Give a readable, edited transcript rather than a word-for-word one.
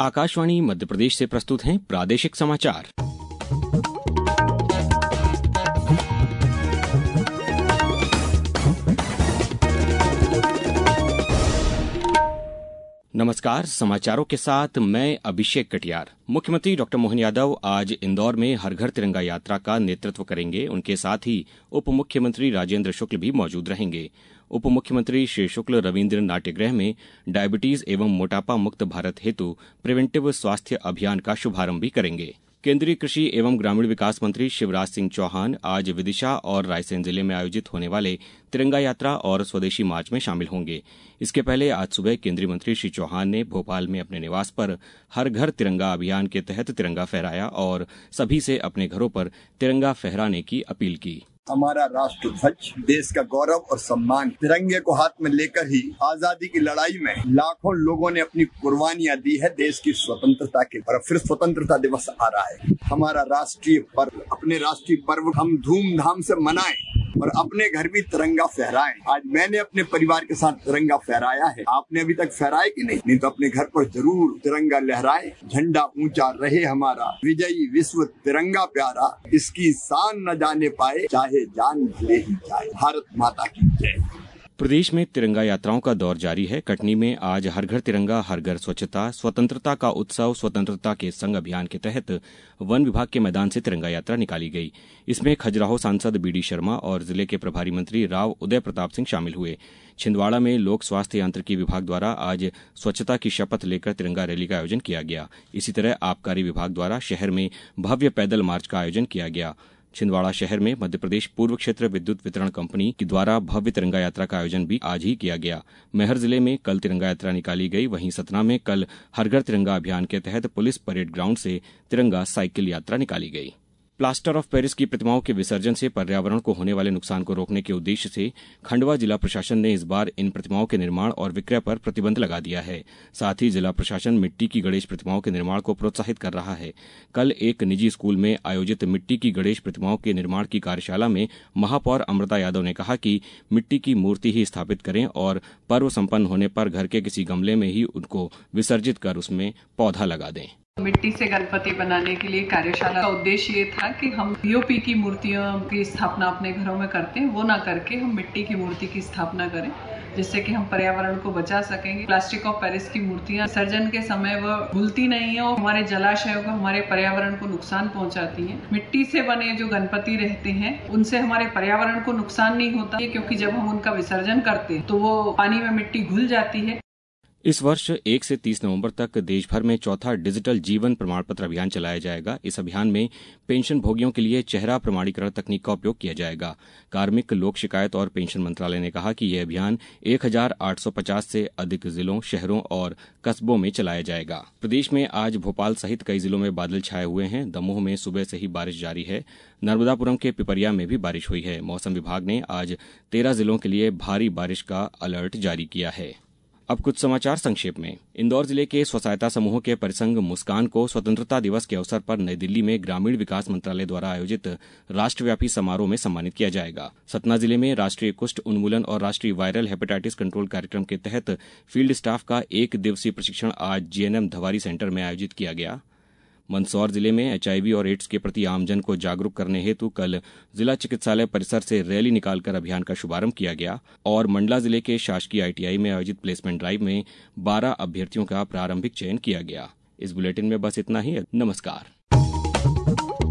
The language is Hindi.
आकाशवाणी मध्य प्रदेश से प्रस्तुत हैं प्रादेशिक समाचार। नमस्कार, समाचारों के साथ मैं अभिषेक कटियार। मुख्यमंत्री डॉक्टर मोहन यादव आज इंदौर में हर घर तिरंगा यात्रा का नेतृत्व करेंगे। उनके साथ ही उप मुख्यमंत्री राजेंद्र शुक्ल भी मौजूद रहेंगे। उप मुख्यमंत्री श्री शुक्ल रविन्द्र नाट्यगृह में डायबिटीज एवं मोटापा मुक्त भारत हेतु प्रिवेंटिव स्वास्थ्य अभियान का शुभारंभ भी करेंगे। केंद्रीय कृषि एवं ग्रामीण विकास मंत्री शिवराज सिंह चौहान आज विदिशा और रायसेन जिले में आयोजित होने वाले तिरंगा यात्रा और स्वदेशी मार्च में शामिल होंगे। इसके पहले आज सुबह केंद्रीय मंत्री श्री चौहान ने भोपाल में अपने निवास पर हर घर तिरंगा अभियान के तहत तिरंगा फहराया और सभी से अपने घरों पर तिरंगा फहराने की अपील की। हमारा राष्ट्र ध्वज देश का गौरव और सम्मान, तिरंगे को हाथ में लेकर ही आजादी की लड़ाई में लाखों लोगों ने अपनी कुर्बानियां दी है देश की स्वतंत्रता के। और फिर स्वतंत्रता दिवस आ रहा है, हमारा राष्ट्रीय पर्व। अपने राष्ट्रीय पर्व हम धूमधाम से मनाएं और अपने घर भी तिरंगा फहराएं। आज मैंने अपने परिवार के साथ तिरंगा फहराया है, आपने अभी तक फहराया कि नहीं तो अपने घर पर जरूर तिरंगा लहराए। झंडा ऊंचा रहे हमारा, विजयी विश्व तिरंगा प्यारा, इसकी शान न जाने पाए चाहे जान भले ही जाए। भारत माता की जय। प्रदेश में तिरंगा यात्राओं का दौर जारी है। कटनी में आज हर घर तिरंगा हर घर स्वच्छता स्वतंत्रता का उत्सव स्वतंत्रता के संग अभियान के तहत वन विभाग के मैदान से तिरंगा यात्रा निकाली गई। इसमें खजुराहो सांसद बीडी शर्मा और जिले के प्रभारी मंत्री राव उदय प्रताप सिंह शामिल हुए। छिंदवाड़ा में लोक स्वास्थ्य यांत्रिकी विभाग द्वारा आज स्वच्छता की शपथ लेकर तिरंगा रैली का आयोजन किया गया। इसी तरह आबकारी विभाग द्वारा शहर में भव्य पैदल मार्च का आयोजन किया गया। छिंदवाड़ा शहर में मध्य प्रदेश पूर्व क्षेत्र विद्युत वितरण कंपनी के द्वारा भव्य तिरंगा यात्रा का आयोजन भी आज ही किया गया। मैहर जिले में कल तिरंगा यात्रा निकाली गई। वहीं सतना में कल हर घर तिरंगा अभियान के तहत पुलिस परेड ग्राउंड से तिरंगा साइकिल यात्रा निकाली गई। प्लास्टर ऑफ पेरिस की प्रतिमाओं के विसर्जन से पर्यावरण को होने वाले नुकसान को रोकने के उद्देश्य से खंडवा जिला प्रशासन ने इस बार इन प्रतिमाओं के निर्माण और विक्रय पर प्रतिबंध लगा दिया है। साथ ही जिला प्रशासन मिट्टी की गणेश प्रतिमाओं के निर्माण को प्रोत्साहित कर रहा है। कल एक निजी स्कूल में आयोजित मिट्टी की गणेश प्रतिमाओं के निर्माण की कार्यशाला में महापौर अमृता यादव ने कहा कि मिट्टी की मूर्ति ही स्थापित करें और पर्व संपन्न होने पर घर के किसी गमले में ही उनको विसर्जित कर उसमें पौधा लगा दें। मिट्टी से गणपति बनाने के लिए कार्यशाला का उद्देश्य ये था कि हम पीओपी की मूर्तियों की स्थापना अपने घरों में करते हैं, वो ना करके हम मिट्टी की मूर्ति की स्थापना करें, जिससे कि हम पर्यावरण को बचा सकेंगे। प्लास्टिक ऑफ पेरिस की मूर्तियां विसर्जन के समय वो घुलती नहीं है और हमारे जलाशयों को, हमारे पर्यावरण को नुकसान पहुंचाती हैं। मिट्टी से बने जो गणपति रहते हैं उनसे हमारे पर्यावरण को नुकसान नहीं होता है, क्योंकि जब हम उनका विसर्जन करते हैं तो वो पानी में मिट्टी घुल जाती है। इस वर्ष 1 से 30 नवंबर तक देश भर में चौथा डिजिटल जीवन प्रमाण पत्र अभियान चलाया जाएगा। इस अभियान में पेंशन भोगियों के लिए चेहरा प्रमाणीकरण तकनीक का उपयोग किया जाएगा। कार्मिक लोक शिकायत और पेंशन मंत्रालय ने कहा कि यह अभियान 1850 से अधिक जिलों, शहरों और कस्बों में चलाया जाएगा। प्रदेश में आज भोपाल सहित कई जिलों में बादल छाए हुए हैं। दमोह में सुबह से ही बारिश जारी है। नर्मदापुरम के पिपरिया में भी बारिश हुई है। मौसम विभाग ने आज 13 जिलों के लिए भारी बारिश का अलर्ट जारी किया है। अब कुछ समाचार संक्षेप में। इंदौर जिले के स्व सहायता समूह के परिसंघ मुस्कान को स्वतंत्रता दिवस के अवसर पर नई दिल्ली में ग्रामीण विकास मंत्रालय द्वारा आयोजित राष्ट्रव्यापी समारोह में सम्मानित किया जाएगा। सतना जिले में राष्ट्रीय कुष्ठ उन्मूलन और राष्ट्रीय वायरल हेपेटाइटिस कंट्रोल कार्यक्रम के तहत फील्ड स्टाफ का 1 दिवसीय प्रशिक्षण आज जीएनएम धवारी सेंटर में आयोजित किया गया। मंदसौर जिले में एचआईवी और एड्स के प्रति आमजन को जागरूक करने हेतु कल जिला चिकित्सालय परिसर से रैली निकालकर अभियान का शुभारंभ किया गया और मंडला जिले के शासकीय आईटीआई में आयोजित प्लेसमेंट ड्राइव में 12 अभ्यर्थियों का प्रारंभिक चयन किया गया। इस बुलेटिन में बस इतना ही। नमस्कार।